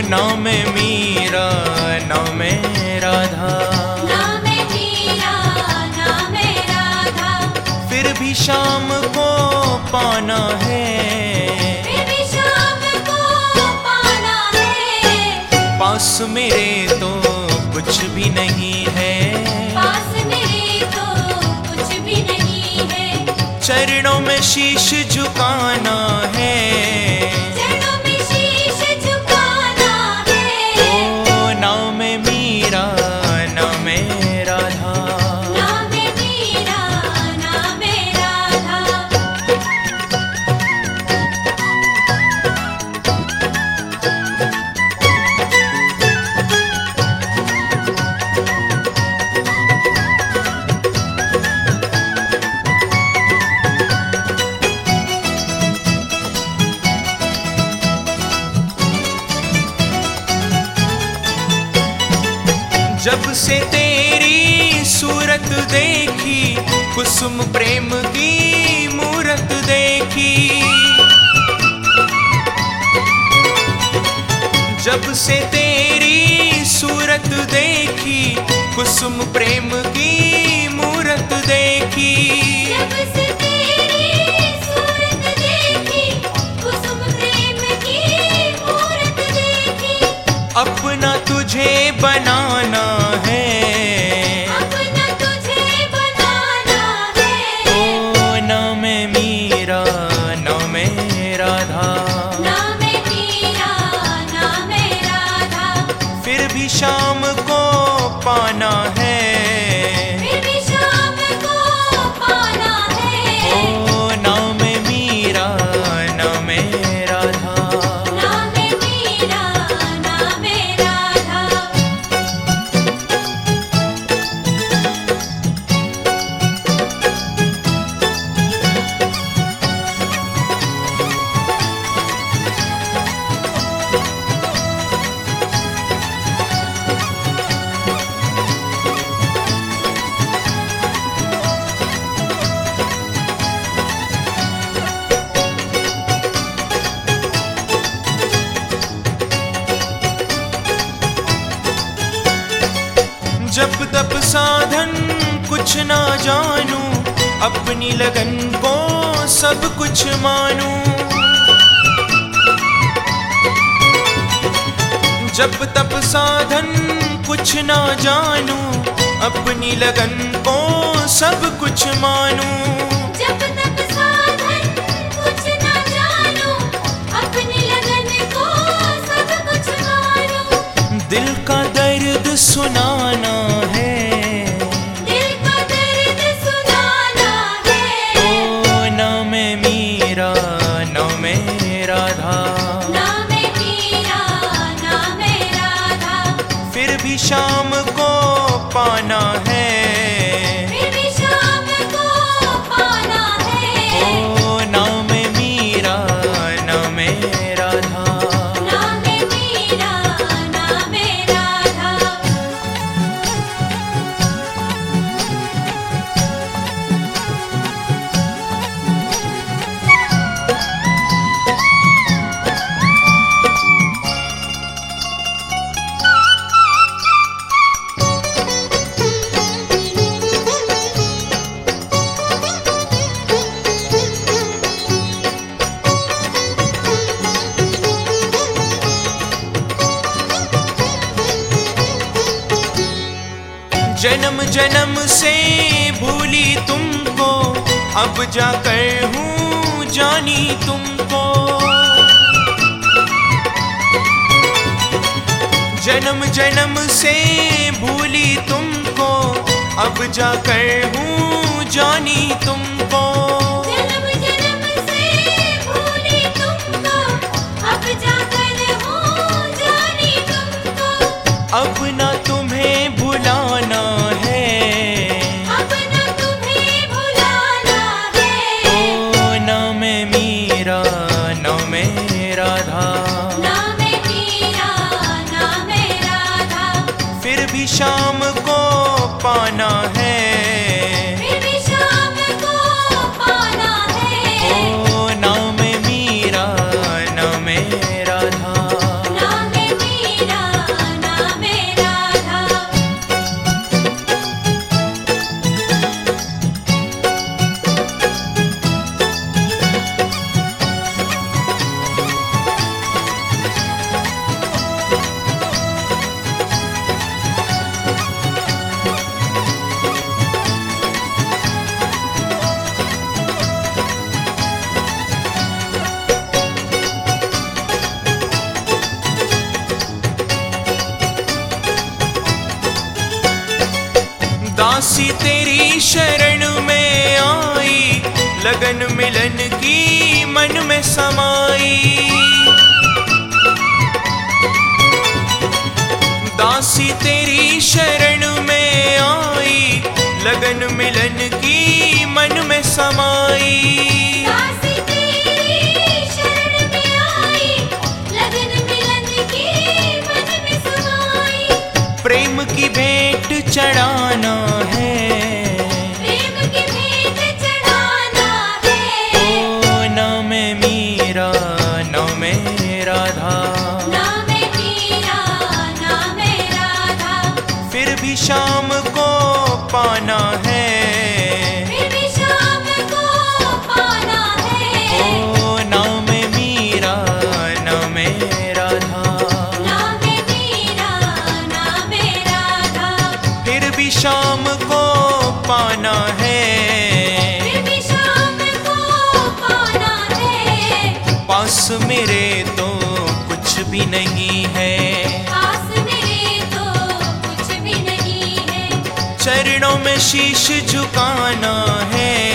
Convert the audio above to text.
नाम मीरा नाम राधा, नाम मीरा नाम राधा। फिर भी शाम को पाना है, फिर भी शाम को पाना है। पास मेरे तो कुछ भी नहीं है, पास मेरे तो कुछ भी नहीं है। चरणों में शीश झुकाना है, चरणों में शीश झुकाना है। ओ नाम मीरा नाम राधा, नाम मीरा नाम राधा। जब से तेरी सूरत देखी, कुसुम प्रेम की मूरत देखी। जब से तेरी सूरत देखी, कुसुम प्रेम की मूरत देखी। जब से तेरी सूरत देखी, कुसुम प्रेम की मूरत देखी। अपना तुझे बनाना है, अपना तुझे बनाना है। ओ नाम मीरा नाम राधा, नाम मीरा नाम राधा। फिर भी शाम को पाना है, फिर भी शाम को पाना है। ओ नाम मीरा नाम राधा। नाम मीरा नाम राधा। जब तप साधन कुछ ना जानू, अपनी लगन को सब कुछ मानू। जब तप साधन कुछ ना जानू, अपनी लगन को सब कुछ मानू। जब तक साधन कुछ ना जानूं, अपनी लगन को सब कुछ मानूं। दिल का दर्द सुनाना है, दिल का दर्द सुनाना है। ओ नाम मीरा नाम राधा, नाम मीरा नाम राधा। फिर भी शाम को पाना है, फिर भी शाम को पाना है। ओ नाम मीरा नाम राधा। नाम मीरा नाम राधा। जन्म जन्म से भूली तुमको, अब जाकर हूँ जानी तुमको। जन्म जन्म से भूली तुमको, अब जाकर हूँ जानी तुमको। जन्म जन्म से भूली तुमको, अब जाकर हूँ जानी तुमको। अब ना तुम्हें भुलाना है, अब न तुम्हें भुलाना है। ओ नाम मीरा नाम राधा, नाम मीरा नाम राधा। फिर भी शाम को पाना है, फिर भी शाम को पाना है। ओ नाम मीरा नाम राधा। नाम मीरा दासी तेरी शरण में आई, लगन मिलन की मन में समाई। दासी तेरी शरण में आई, लगन मिलन की मन में समाई। दासी तेरी शरण में आई, लगन मिलन की मन में समाई। प्रेम की भेंट चढ़ाना है, प्रेम की भेंट चढ़ाना है। ओ नाम है मीरा, नाम है राधा, नाम है मीरा, नाम है राधा। फिर भी शाम को पाना है। फिर भी शाम को पाना है। ओ नाम है मीरा, नाम है राधा, नाम है मीरा, नाम है राधा। फिर भी शाम को पाना है। फिर भी शाम को पाना है। पास मेरे तो कुछ भी नहीं है, पास मेरे तो कुछ भी नहीं है। चरणों में शीश झुकाना है।